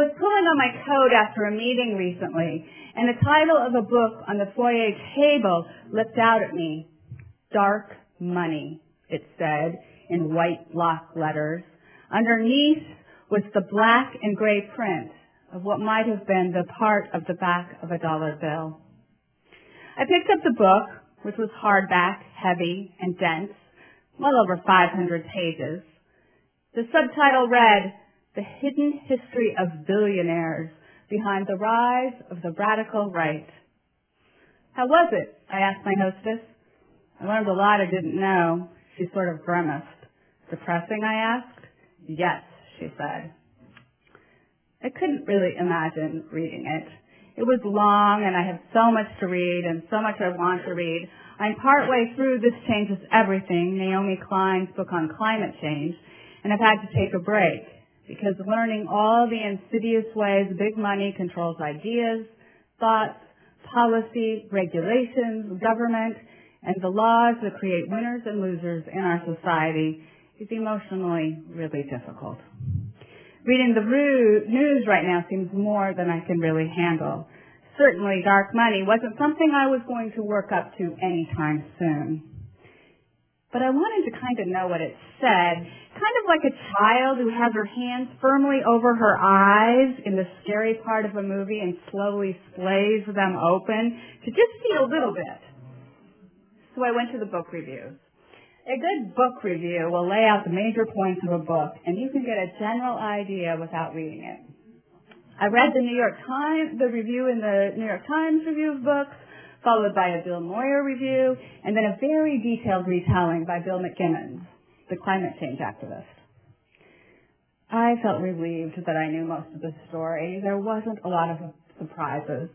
was pulling on my coat after a meeting recently, and the title of a book on the foyer table leapt out at me. Dark Money, it said in white block letters. Underneath was the black and gray print of what might have been the part of the back of a dollar bill. I picked up the book, which was hardback, heavy, and dense, well over 500 pages. The subtitle read, The Hidden History of Billionaires Behind the Rise of the Radical Right. How was it? I asked my hostess. I learned a lot I didn't know. She sort of grimaced. Depressing, I asked. Yes, she said. I couldn't really imagine reading it. It was long, and I have so much to read and so much I want to read. I'm partway through This Changes Everything, Naomi Klein's book on climate change, and I've had to take a break because learning all the insidious ways big money controls ideas, thoughts, policy, regulations, government, and the laws that create winners and losers in our society is emotionally really difficult. Reading the news right now seems more than I can really handle. Certainly, dark money wasn't something I was going to work up to anytime soon. But I wanted to kind of know what it said, kind of like a child who has her hands firmly over her eyes in the scary part of a movie and slowly slays them open to just see a little bit. So I went to the book reviews. A good book review will lay out the major points of a book, and you can get a general idea without reading it. I read the review in the New York Times review of books, followed by a Bill Moyer review, and then a very detailed retelling by Bill McGimmons, the climate change activist. I felt relieved that I knew most of the story. There wasn't a lot of surprises.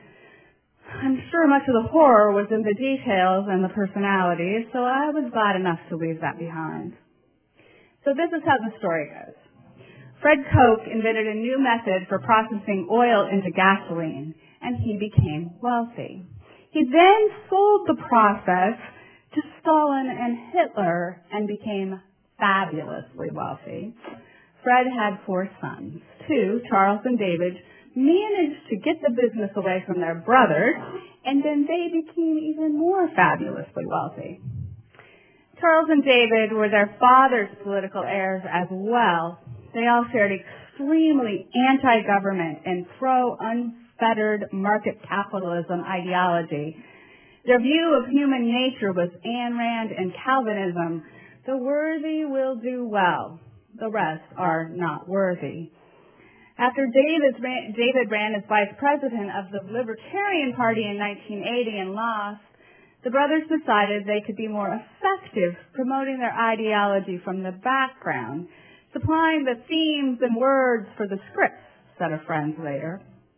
I'm sure much of the horror was in the details and the personalities, so I was glad enough to leave that behind. So this is how the story goes. Fred Koch invented a new method for processing oil into gasoline, and he became wealthy. He then sold the process to Stalin and Hitler and became fabulously wealthy. Fred had 4 sons. 2, Charles and David, managed to get the business away from their brothers, and then they became even more fabulously wealthy. Charles and David were their father's political heirs as well. They all shared extremely anti-government and pro-unfettered market capitalism ideology. Their view of human nature was Ayn Rand and Calvinism. The worthy will do well. The rest are not worthy. After David ran as vice president of the Libertarian Party in 1980 and lost, the brothers decided they could be more effective promoting their ideology from the background, supplying the themes and words for the scripts, said a friend later.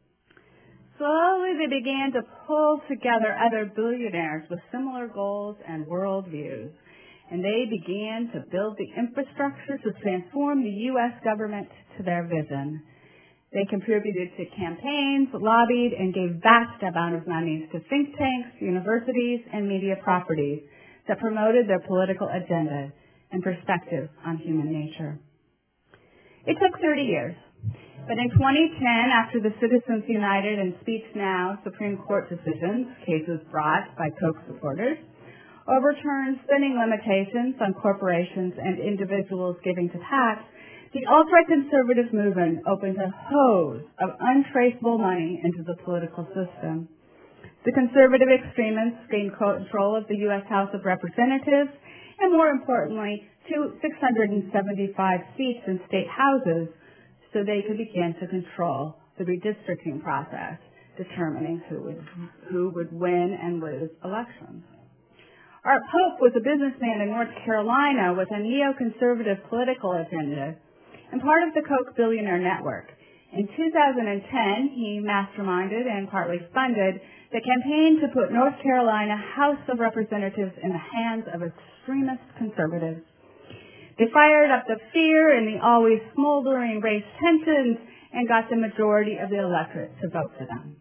Slowly they began to pull together other billionaires with similar goals and worldviews, and they began to build the infrastructure to transform the U.S. government to their vision. They contributed to campaigns, lobbied, and gave vast amounts of money to think tanks, universities, and media properties that promoted their political agenda and perspectives on human nature. It took 30 years, but in 2010, after the Citizens United and Speech Now Supreme Court decisions, cases brought by Koch supporters, overturned spending limitations on corporations and individuals giving to tax, the ultra-conservative movement opened a hose of untraceable money into the political system. The conservative extremists gained control of the U.S. House of Representatives and, more importantly, 675 seats in state houses so they could begin to control the redistricting process, determining who would win and lose elections. Art Pope was a businessman in North Carolina with a neoconservative political agenda and part of the Koch billionaire network. In 2010, he masterminded and partly funded the campaign to put North Carolina House of Representatives in the hands of extremist conservatives. They fired up the fear in the always smoldering race tensions and got the majority of the electorate to vote for them.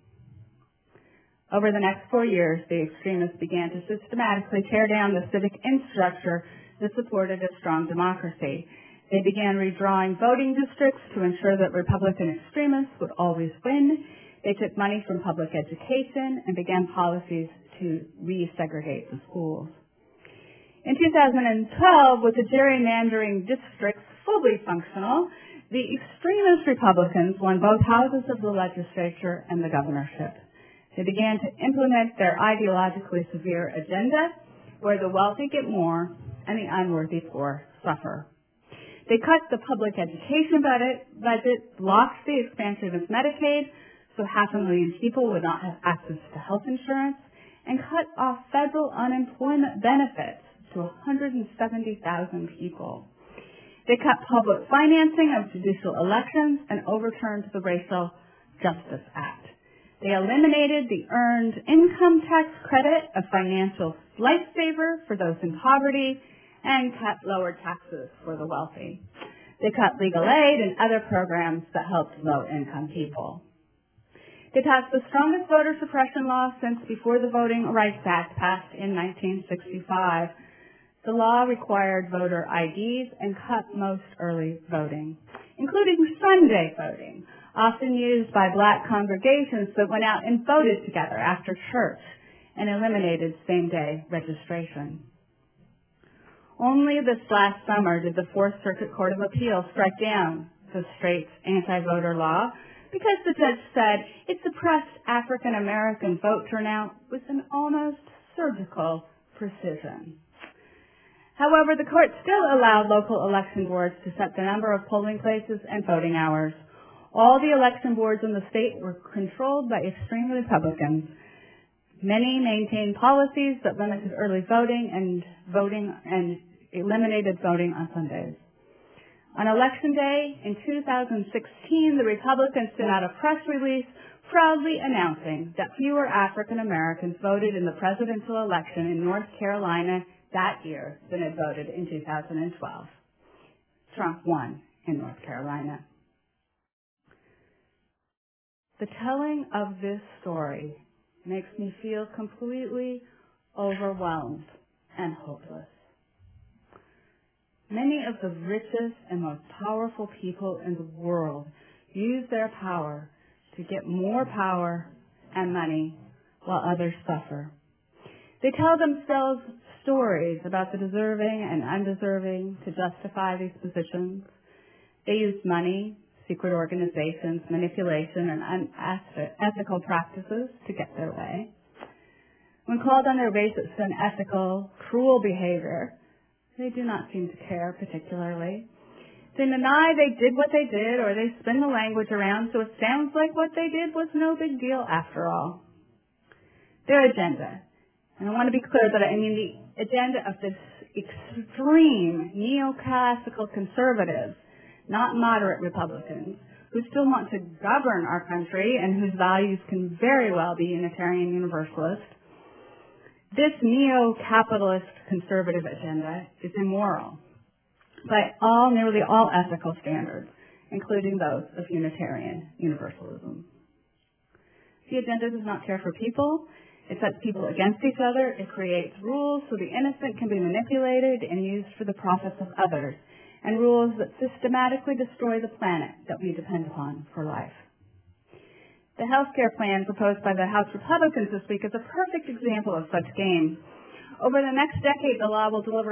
Over the next 4 years, the extremists began to systematically tear down the civic infrastructure that supported a strong democracy. They began redrawing voting districts to ensure that Republican extremists would always win. They took money from public education and began policies to resegregate the schools. In 2012, with the gerrymandering districts fully functional, the extremist Republicans won both houses of the legislature and the governorship. They began to implement their ideologically severe agenda, where the wealthy get more and the unworthy poor suffer. They cut the public education budget, blocked the expansion of Medicaid, so 500,000 people would not have access to health insurance, and cut off federal unemployment benefits to 170,000 people. They cut public financing of judicial elections and overturned the Racial Justice Act. They eliminated the Earned Income Tax Credit, a financial lifesaver for those in poverty, and cut lower taxes for the wealthy. They cut legal aid and other programs that helped low-income people. They passed the strongest voter suppression law since before the Voting Rights Act passed in 1965. The law required voter IDs and cut most early voting, including Sunday voting, often used by black congregations that went out and voted together after church, and eliminated same-day registration. Only this last summer did the Fourth Circuit Court of Appeals strike down the Straight's anti-voter law because the judge said it suppressed African American vote turnout with an almost surgical precision. However, the court still allowed local election boards to set the number of polling places and voting hours. All the election boards in the state were controlled by extreme Republicans. Many maintained policies that limited early voting and eliminated voting on Sundays. On Election Day in 2016, the Republicans sent out a press release proudly announcing that fewer African Americans voted in the presidential election in North Carolina that year than had voted in 2012. Trump won in North Carolina. The telling of this story makes me feel completely overwhelmed and hopeless. Many of the richest and most powerful people in the world use their power to get more power and money while others suffer. They tell themselves stories about the deserving and undeserving to justify these positions. They use money, secret organizations, manipulation, and unethical practices to get their way. When called on their racist, unethical, cruel behavior, they do not seem to care particularly. They deny they did what they did, or they spin the language around so it sounds like what they did was no big deal after all. Their agenda, and I want to be clear that I mean the agenda of this extreme neoclassical conservatives, not moderate Republicans, who still want to govern our country and whose values can very well be Unitarian Universalist. This neo-capitalist conservative agenda is immoral by nearly all ethical standards, including those of Unitarian Universalism. The agenda does not care for people. It sets people against each other. It creates rules so the innocent can be manipulated and used for the profits of others, and rules that systematically destroy the planet that we depend upon for life. The health care plan proposed by the House Republicans this week is a perfect example of such games. Over the next decade, the law will deliver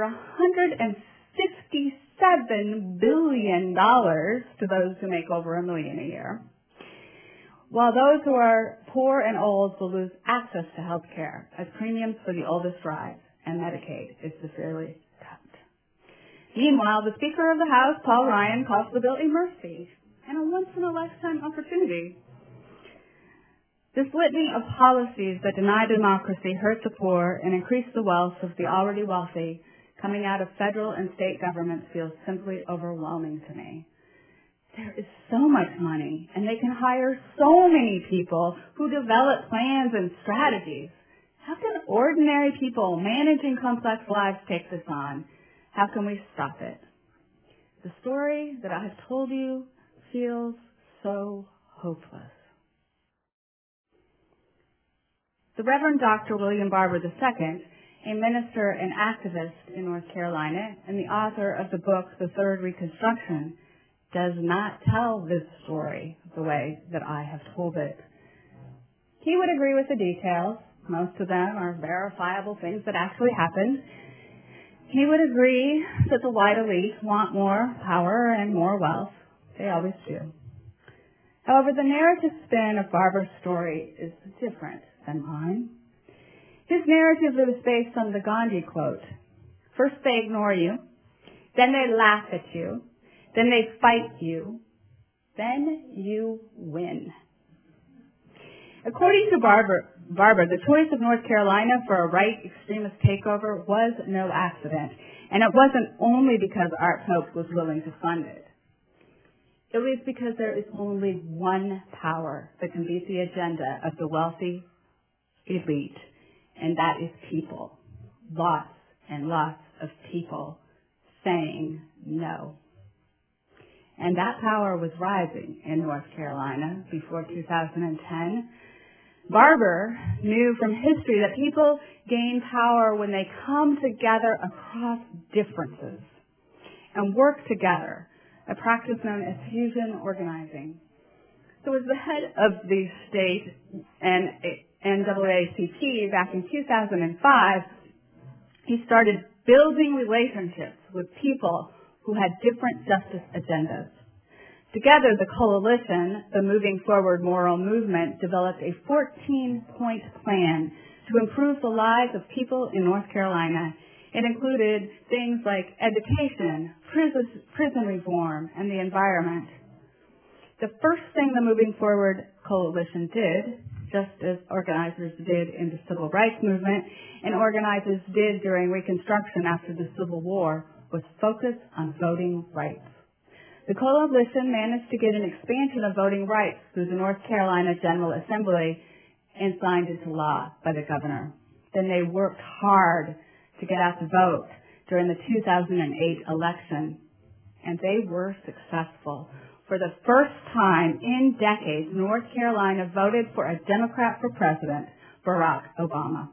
$157 billion to those who make over $1 million a year, while those who are poor and old will lose access to health care as premiums for the oldest rise and Medicaid is severely cut. Meanwhile, the Speaker of the House, Paul Ryan, calls the bill a mercy and a once-in-a-lifetime opportunity. This litany of policies that deny democracy, hurt the poor, and increase the wealth of the already wealthy coming out of federal and state governments feels simply overwhelming to me. There is so much money, and they can hire so many people who develop plans and strategies. How can ordinary people managing complex lives take this on? How can we stop it? The story that I have told you feels so hopeless. The Reverend Dr. William Barber II, a minister and activist in North Carolina and the author of the book, The Third Reconstruction, does not tell this story the way that I have told it. He would agree with the details. Most of them are verifiable things that actually happened. He would agree that the white elite want more power and more wealth. They always do. However, the narrative spin of Barber's story is different than mine. His narrative is based on the Gandhi quote. First they ignore you, then they laugh at you, then they fight you, then you win. According to Barber, the choice of North Carolina for a right extremist takeover was no accident, and it wasn't only because Art Pope was willing to fund it. It was because there is only one power that can beat the agenda of the wealthy elite, and that is people. Lots and lots of people saying no. And that power was rising in North Carolina before 2010. Barber knew from history that people gain power when they come together across differences and work together, a practice known as fusion organizing. So as the head of the state and NAACP back in 2005, he started building relationships with people who had different justice agendas. Together, the coalition, the Moving Forward Moral Movement, developed a 14-point plan to improve the lives of people in North Carolina. It included things like education, prison reform, and the environment. The first thing the Moving Forward Coalition did, just as organizers did in the Civil Rights Movement and organizers did during Reconstruction after the Civil War, was focus on voting rights. The coalition managed to get an expansion of voting rights through the North Carolina General Assembly and signed into law by the governor. Then they worked hard to get out the vote during the 2008 election, and they were successful. For the first time in decades, North Carolina voted for a Democrat for president, Barack Obama.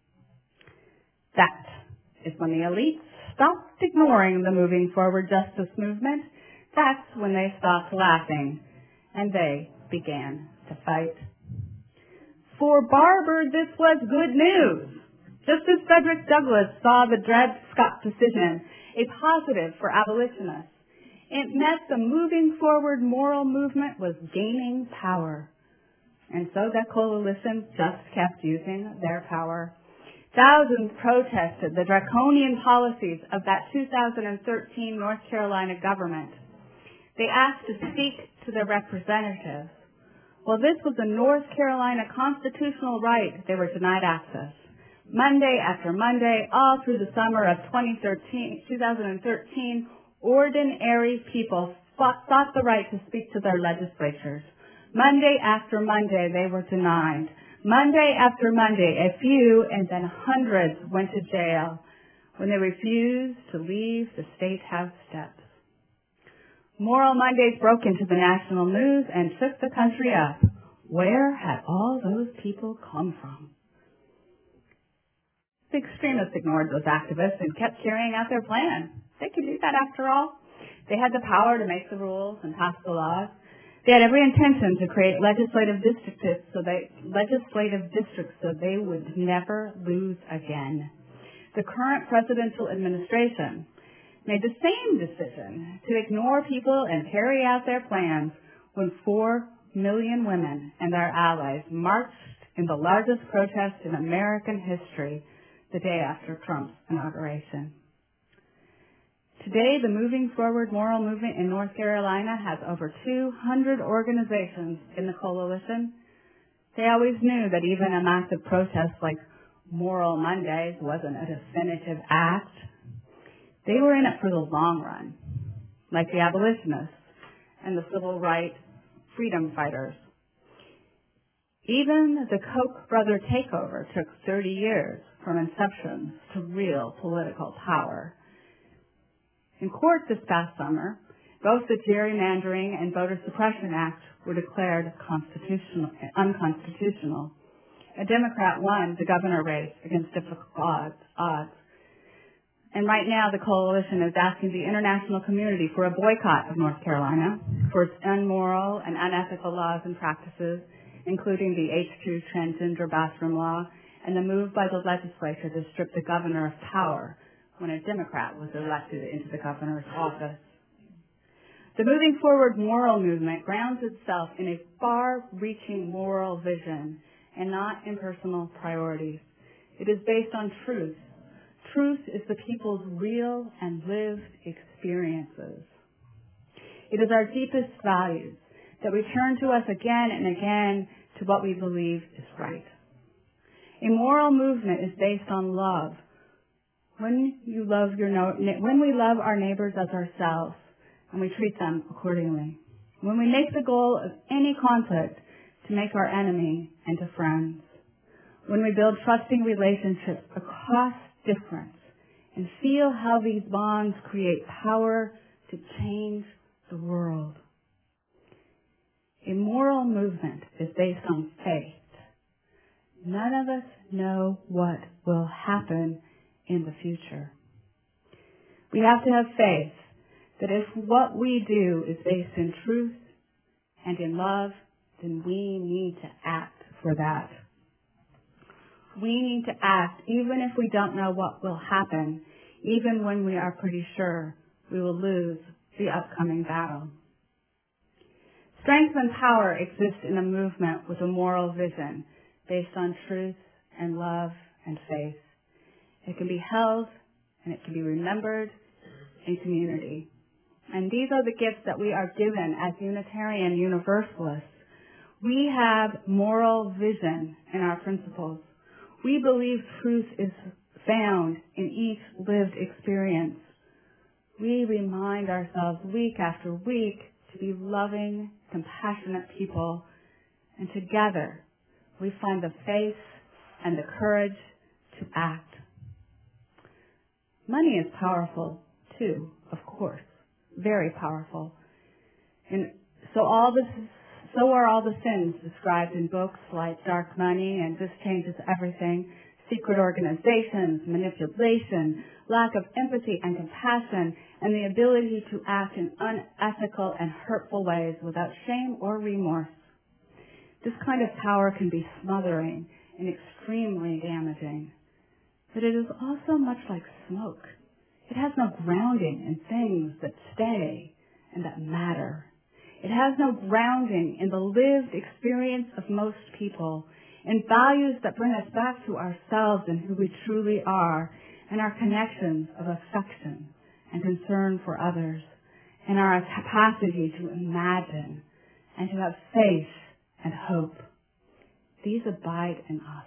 That is when the elites stopped ignoring the Moving Forward Justice Movement. That's when they stopped laughing, and they began to fight. For Barber, this was good news. Just as Frederick Douglass saw the Dred Scott decision a positive for abolitionists, it meant the Moving Forward Moral Movement was gaining power. And so that coalition just kept using their power. Thousands protested the draconian policies of that 2013 North Carolina government. They asked to speak to their representatives. Well, this was a North Carolina constitutional right. They were denied access. Monday after Monday, all through the summer of 2013, ordinary people sought the right to speak to their legislatures. Monday after Monday, they were denied. Monday after Monday, a few and then hundreds went to jail when they refused to leave the State House steps. Moral Mondays broke into the national news and shook the country up. Where had all those people come from? The extremists ignored those activists and kept carrying out their plan. They could do that after all. They had the power to make the rules and pass the laws. They had every intention to create legislative districts so they would never lose again. The current presidential administration made the same decision to ignore people and carry out their plans when 4 million women and their allies marched in the largest protest in American history the day after Trump's inauguration. Today, the Moving Forward Moral Movement in North Carolina has over 200 organizations in the coalition. They always knew that even a massive protest like Moral Mondays wasn't a definitive act. They were in it for the long run, like the abolitionists and the civil rights freedom fighters. Even the Koch brother takeover took 30 years from inception to real political power. In court this past summer, both the Gerrymandering and Voter Suppression Act were declared unconstitutional. A Democrat won the governor race against difficult odds. And right now the coalition is asking the international community for a boycott of North Carolina for its immoral and unethical laws and practices, including the H2 transgender bathroom law and the move by the legislature to strip the governor of power when a Democrat was elected into the governor's office. The Moving Forward moral movement grounds itself in a far-reaching moral vision and not in personal priorities. It is based on truth. Truth is the people's real and lived experiences. It is our deepest values that return to us again and again to what we believe is right. A moral movement is based on love. When we love our neighbors as ourselves and we treat them accordingly. When we make the goal of any conflict to make our enemy into friends. When we build trusting relationships across difference and feel how these bonds create power to change the world. A moral movement is based on faith. None of us know what will happen in the future. We have to have faith that if what we do is based in truth and in love, then we need to act for that. We need to act even if we don't know what will happen, even when we are pretty sure we will lose the upcoming battle. Strength and power exist in a movement with a moral vision based on truth and love and faith. It can be held and it can be remembered in community. And these are the gifts that we are given as Unitarian Universalists. We have moral vision in our principles. We believe truth is found in each lived experience. We remind ourselves week after week to be loving, compassionate people, and together we find the faith and the courage to act. Money is powerful too, of course, very powerful. And so are all the sins described in books like Dark Money and This Changes Everything, secret organizations, manipulation, lack of empathy and compassion, and the ability to act in unethical and hurtful ways without shame or remorse. This kind of power can be smothering and extremely damaging. But it is also much like smoke. It has no grounding in things that stay and that matter. It has no grounding in the lived experience of most people, in values that bring us back to ourselves and who we truly are, and our connections of affection and concern for others, and our capacity to imagine and to have faith and hope. These abide in us.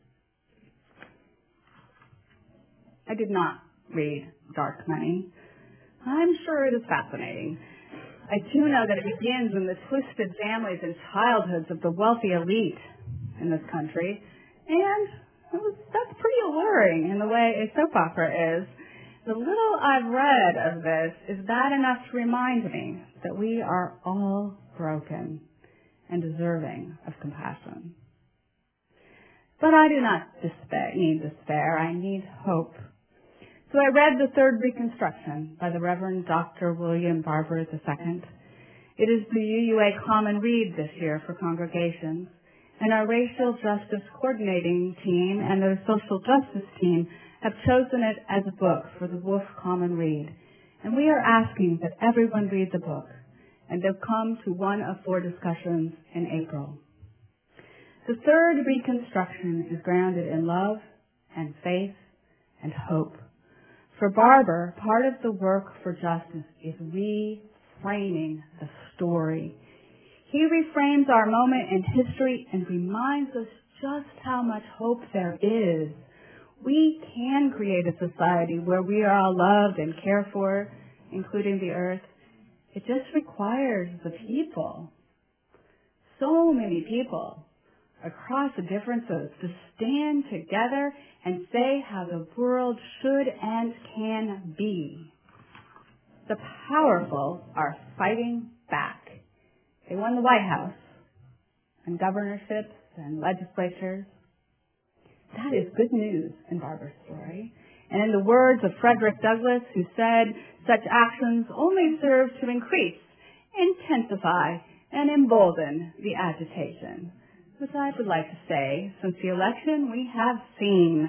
I did not read Dark Money. I'm sure it is fascinating. I do know that it begins in the twisted families and childhoods of the wealthy elite in this country, and that's pretty alluring in the way a soap opera is. The little I've read of this is that enough to remind me that we are all broken and deserving of compassion. But I do not need despair. I need hope. So I read The Third Reconstruction by the Reverend Dr. William Barber II. It is the UUA Common Read this year for congregations, and our Racial Justice Coordinating Team and the Social Justice Team have chosen it as a book for the Wolf Common Read. And we are asking that everyone read the book, and they'll come to one of 4 discussions in April. The Third Reconstruction is grounded in love and faith and hope. For Barber, part of the work for justice is reframing the story. He reframes our moment in history and reminds us just how much hope there is. We can create a society where we are all loved and cared for, including the earth. It just requires the people, so many people, across the differences, to stand together and say how the world should and can be. The powerful are fighting back. They won the White House and governorships and legislatures That is good news in Barbara's story. And in the words of Frederick Douglass, who said, such actions only serve to increase, intensify, and embolden the agitation. Which I would like to say, since the election, we have seen.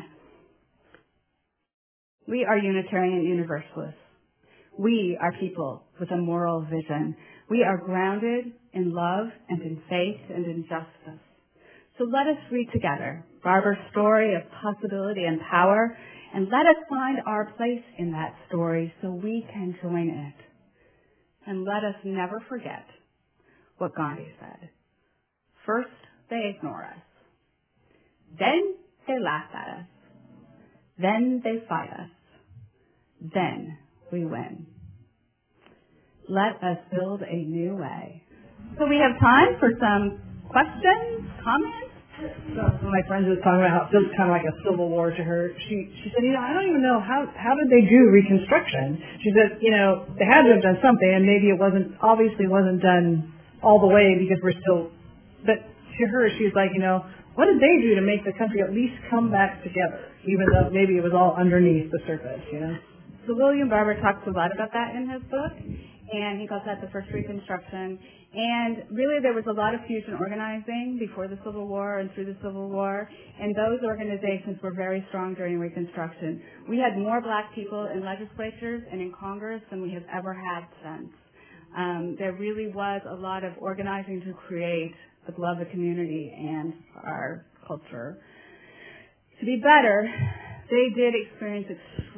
We are Unitarian Universalists. We are people with a moral vision. We are grounded in love and in faith and in justice. So let us read together Barbara's story of possibility and power, and let us find our place in that story so we can join it. And let us never forget what Gandhi said. First, they ignore us. Then they laugh at us. Then they fight us. Then we win. Let us build a new way. So we have time for some questions, comments. So one of my friends was talking about how it feels kind of like a civil war to her. She said, I don't even know how did they do Reconstruction. She said, they had to have done something, and maybe it obviously wasn't done all the way because we're still, but to her, she's like, what did they do to make the country at least come back together, even though maybe it was all underneath the surface, So William Barber talks a lot about that in his book, and he calls that the first Reconstruction. And really there was a lot of fusion organizing before the Civil War and through the Civil War, and those organizations were very strong during Reconstruction. We had more black people in legislatures and in Congress than we have ever had since. There really was a lot of organizing to create the beloved community and our culture. To be better, they did experience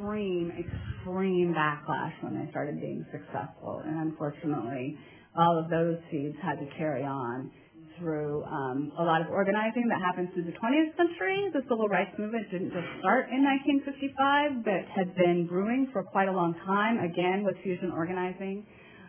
extreme backlash when they started being successful, and unfortunately all of those seeds had to carry on through a lot of organizing that happened through the 20th century. The civil rights movement didn't just start in 1955, but had been brewing for quite a long time, again with fusion organizing,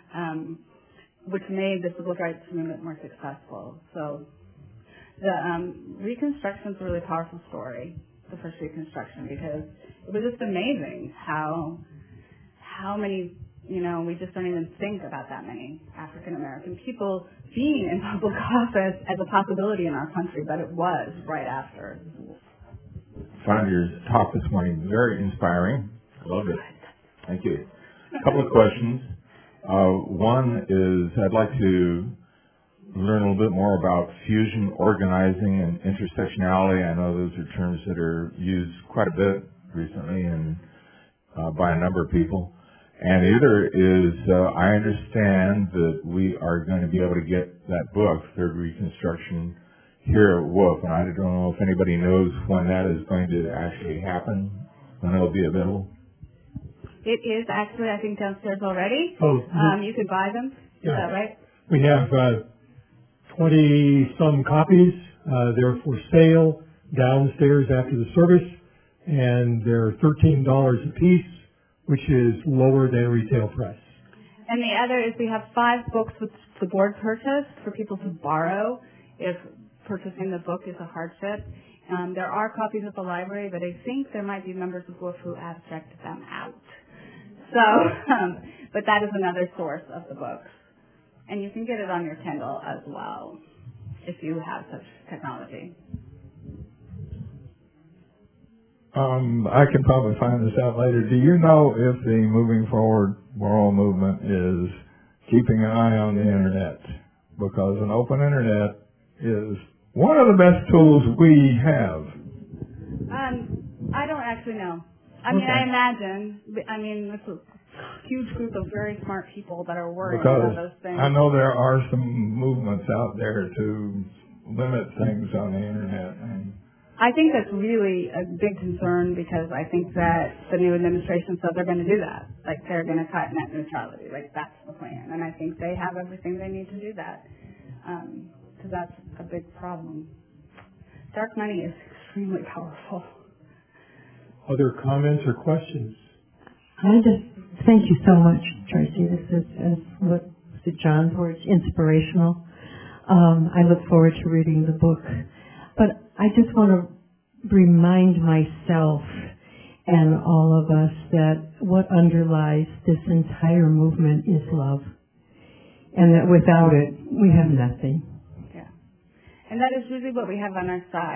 which made the civil rights movement more successful. So the Reconstruction is a really powerful story, the first Reconstruction, because it was just amazing how many, we just don't even think about that many African American people being in public office as a possibility in our country, but it was right after. Found your talk this morning very inspiring. I loved it. Thank you. A couple of questions. One is I'd like to learn a little bit more about fusion organizing and intersectionality. I know those are terms that are used quite a bit recently and by a number of people. And the other is I understand that we are going to be able to get that book, Third Reconstruction, here at Wolf. And I don't know if anybody knows when that is going to actually happen, when it will be available. It is actually, I think, downstairs already. You could buy them. Yeah. Is that right? We have 20-some copies. They're for sale downstairs after the service, and they're $13 a piece, which is lower than retail price. And the other is we have 5 books with the board purchase for people to borrow if purchasing the book is a hardship. There are copies at the library, but I think there might be members of WOOF who abstract them out. So, but that is another source of the books. And you can get it on your Kindle as well, if you have such technology. I can probably find this out later. Do you know if the Moving Forward Moral Movement is keeping an eye on the Internet? Because an open Internet is one of the best tools we have. I don't actually know. I mean, I imagine. It's a huge group of very smart people that are worried about those things. I know there are some movements out there to limit things on the Internet. And I think that's really a big concern because I think that the new administration said they're going to do that. Like, they're going to cut net neutrality. Like, that's the plan. And I think they have everything they need to do that. Because that's a big problem. Dark money is extremely powerful. Other comments or questions? Thank you so much, Tracy. This is, what was it, John's words, inspirational. I look forward to reading the book. But I just want to remind myself and all of us that what underlies this entire movement is love. And that without it, we have nothing. Yeah. And that is really what we have on our side.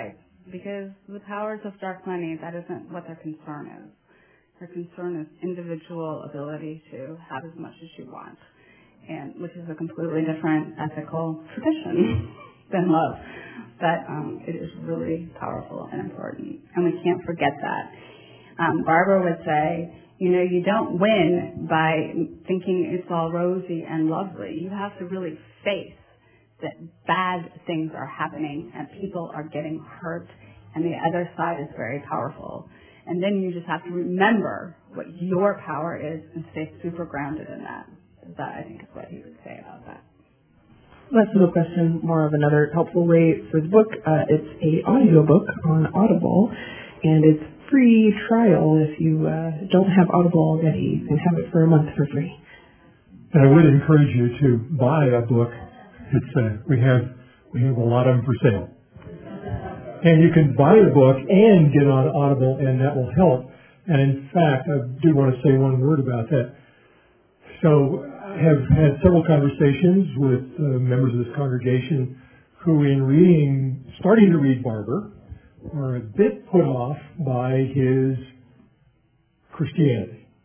because the powers of dark money, that isn't what their concern is. Their concern is individual ability to have as much as you want, and which is a completely different ethical tradition than love. But it is really powerful and important, and we can't forget that. Barbara would say, you don't win by thinking it's all rosy and lovely. You have to really face that bad things are happening and people are getting hurt, and the other side is very powerful. And then you just have to remember what your power is and stay super grounded in that. That, I think, is what he would say about that. Last little question, more of another helpful way for the book. It's a audiobook on Audible, and it's free trial if you don't have Audible already. You can have it for a month for free. And I would encourage you to buy a book. It's we have a lot of them for sale. And you can buy a book and get on Audible, and that will help. And in fact, I do want to say one word about that. So I have had several conversations with members of this congregation who, in starting to read Barber, are a bit put off by his Christianity.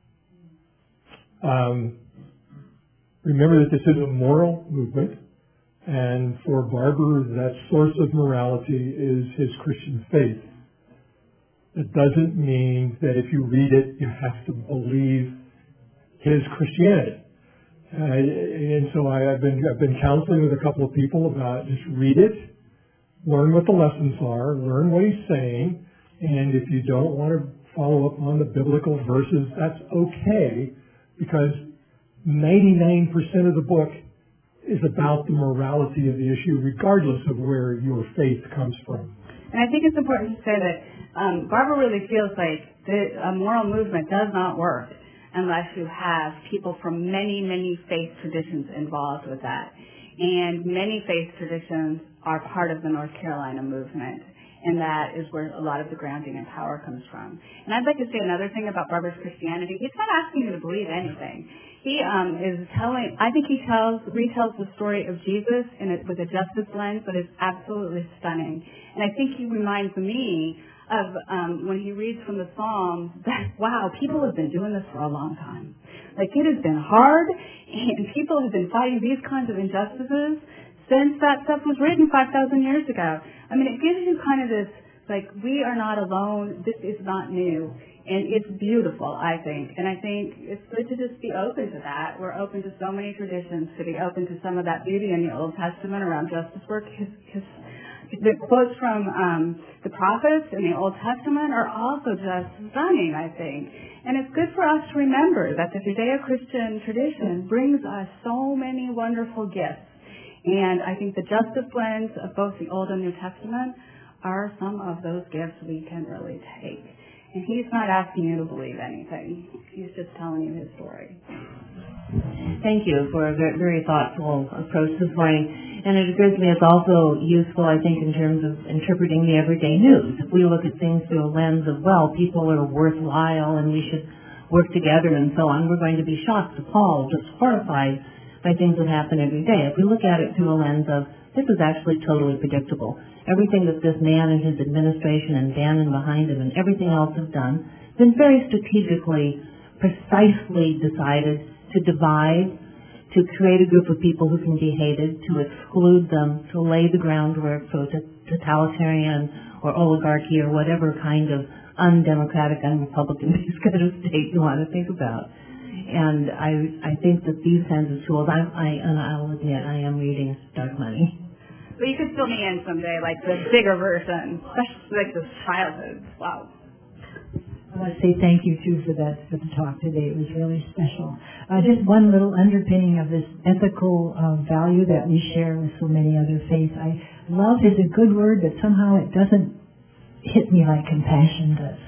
Remember that this is a moral movement, and for Barber, that source of morality is his Christian faith. It doesn't mean that if you read it, you have to believe his Christianity. And so I've been counseling with a couple of people about just read it, learn what the lessons are, learn what he's saying, and if you don't want to follow up on the biblical verses, that's okay, because 99% of the book is about the morality of the issue, regardless of where your faith comes from. And I think it's important to say that Barbara really feels like a moral movement does not work unless you have people from many, many faith traditions involved with that. And many faith traditions are part of the North Carolina movement, and that is where a lot of the grounding and power comes from. And I'd like to say another thing about Barber's Christianity. He's not asking you to believe anything. He I think he retells the story of Jesus with a justice lens that is absolutely stunning. And I think he reminds me of when he reads from the Psalms that, wow, people have been doing this for a long time. Like, it has been hard, and people have been fighting these kinds of injustices since that stuff was written 5,000 years ago. I mean, it gives you kind of this, like, we are not alone, this is not new. And it's beautiful, I think. And I think it's good to just be open to that. We're open to so many traditions, to be open to some of that beauty in the Old Testament around justice work. The quotes from the prophets in the Old Testament are also just stunning, I think. And it's good for us to remember that the Judeo-Christian tradition brings us so many wonderful gifts. And I think the justice lens of both the Old and New Testament are some of those gifts we can really take. And he's not asking you to believe anything. He's just telling you his story. Thank you for a very thoughtful approach this morning. And it occurs to me it's also useful, I think, in terms of interpreting the everyday news. If we look at things through a lens of, well, people are worthwhile and we should work together and so on, we're going to be shocked, appalled, just horrified by things that happen every day. If we look at it through a lens of, this is actually totally predictable. Everything that this man and his administration and Bannon behind him and everything else have done has been very strategically, precisely decided to divide, to create a group of people who can be hated, to exclude them, to lay the groundwork for totalitarian or oligarchy or whatever kind of undemocratic, unrepublican-based kind of state you want to think about. And I think that these kinds of tools, I'll admit, I am reading Dark Money. But you could fill me in someday, like the bigger version, especially like this childhood. Wow. I want to say thank you, too, for the talk today. It was really special. Just one little underpinning of this ethical value that we share with so many other faiths. Love is a good word, but somehow it doesn't hit me like compassion does.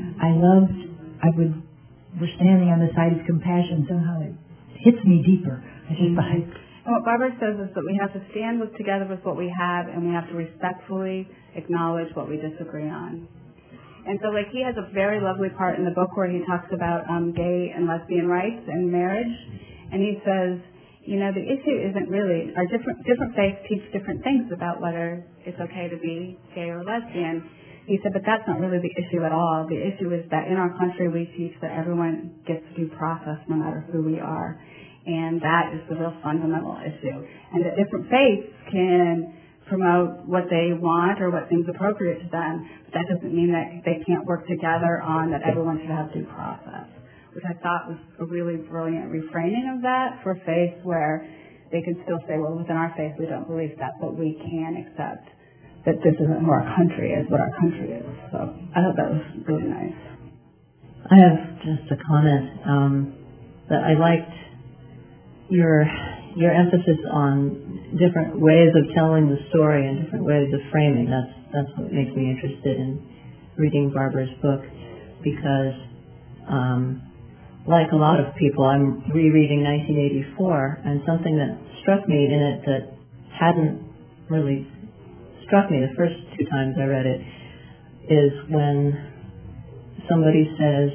We're standing on the side of compassion. Somehow it hits me deeper. What Barbara says is that we have to stand together with what we have, and we have to respectfully acknowledge what we disagree on. And so, like, he has a very lovely part in the book where he talks about gay and lesbian rights and marriage, and he says, the issue isn't really, our different faiths teach different things about whether it's okay to be gay or lesbian. he said, but that's not really the issue at all. The issue is that in our country we teach that everyone gets due process no matter who we are. And that is the real fundamental issue. And that different faiths can promote what they want or what seems appropriate to them, but that doesn't mean that they can't work together on that everyone should have due process, which I thought was a really brilliant reframing of that for faiths where they can still say, well, within our faith we don't believe that, but we can accept that this isn't who our country is, what our country is. So I thought that was really nice. I have just a comment that I liked your emphasis on different ways of telling the story and different ways of framing. That's what makes me interested in reading Barbara's book, because like a lot of people, I'm rereading 1984, and something that struck me in it that hadn't really struck me the first two times I read it is when somebody says,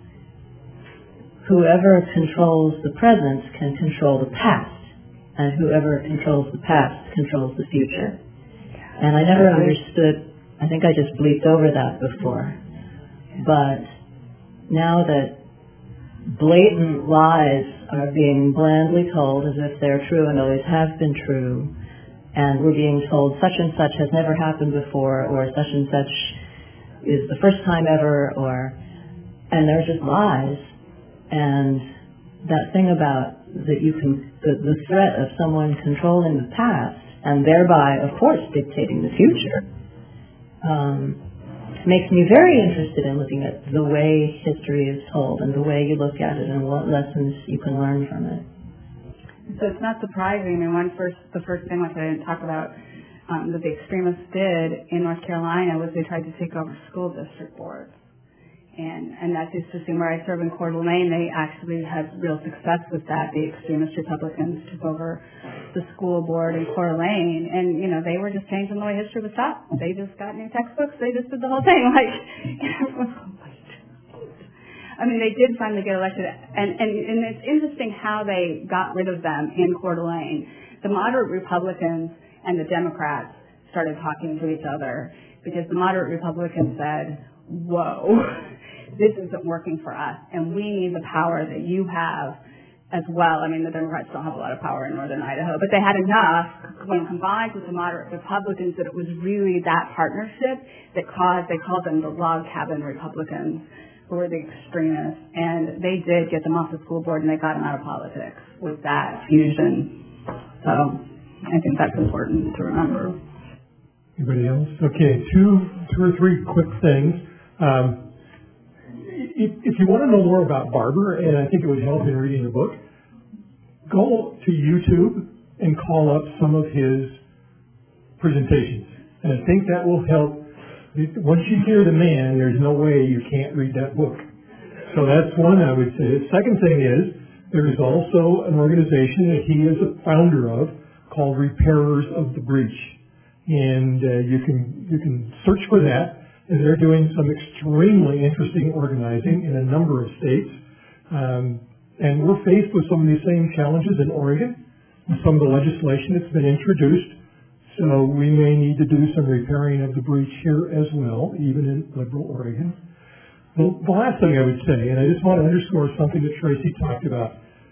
whoever controls the present can control the past, and whoever controls the past controls the future. And I never understood, I think I just bleeped over that before, but now that blatant lies are being blandly told as if they're true and always have been true, and we're being told such and such has never happened before, or such and such is the first time ever, and they're just lies. And that thing about that you can, the threat of someone controlling the past and thereby, of course, dictating the future, makes me very interested in looking at the way history is told and the way you look at it and what lessons you can learn from it. So it's not surprising. I mean, the first thing, which I didn't talk about, that the extremists did in North Carolina was they tried to take over school district boards. And that's interesting. Where I serve in Coeur d'Alene, they actually had real success with that. The extremist Republicans took over the school board in Coeur d'Alene, and they were just changing the way history was taught. They just got new textbooks. They just did the whole thing. I mean, they did finally get elected, and it's interesting how they got rid of them in Coeur d'Alene. The moderate Republicans and the Democrats started talking to each other because the moderate Republicans said, whoa, this isn't working for us, and we need the power that you have as well. I mean, the Democrats don't have a lot of power in northern Idaho, but they had enough when combined with the moderate Republicans that it was really that partnership that they called them the log cabin Republicans, who were the extremists, and they did get them off the school board and they got them out of politics with that fusion. So I think that's important to remember. Anybody else? Okay, two or three quick things. If you want to know more about Barber, and I think it would help in reading the book, go to YouTube and call up some of his presentations. And I think that will help. Once you hear the man, there's no way you can't read that book. So that's one I would say. The second thing is, there is also an organization that he is a founder of called Repairers of the Breach. And you can search for that. And they're doing some extremely interesting organizing in a number of states. And we're faced with some of these same challenges in Oregon, with some of the legislation that's been introduced. So we may need to do some repairing of the breach here as well, even in liberal Oregon. The last thing I would say, and I just want to underscore something that Tracy talked about.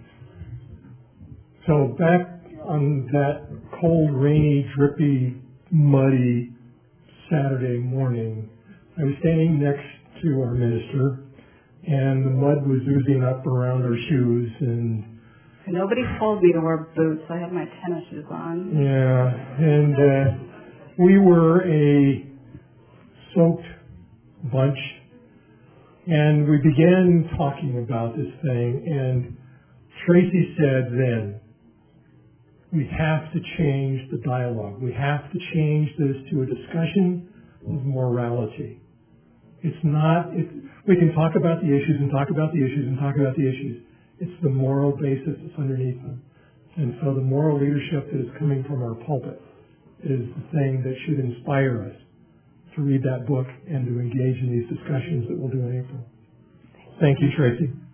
So back on that cold, rainy, drippy, muddy Saturday morning, I was standing next to our minister, and the mud was oozing up around our shoes. And nobody told me to wear boots. I had my tennis shoes on. Yeah, and we were a soaked bunch, and we began talking about this thing, and Tracy said then, we have to change the dialogue. We have to change this to a discussion of morality. It's not, we can talk about the issues and talk about the issues and talk about the issues. It's the moral basis that's underneath them. And so the moral leadership that is coming from our pulpit is the thing that should inspire us to read that book and to engage in these discussions that we'll do in April. Thank you, Tracy.